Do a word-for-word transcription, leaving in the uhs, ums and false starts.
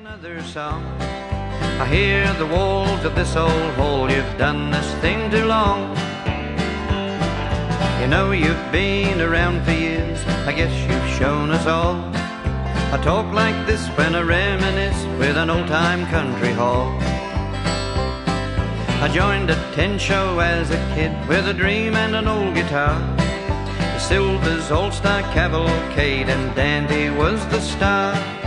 Another song. I hear the walls of this old hall. You've done this thing too long. You know you've been around for years. I guess you've shown us all. I talk like this when I reminisce with an old-time country hall. I joined a tent show as a kid with a dream and an old guitar. The Silvers All-Star Cavalcade and Dandy was the star.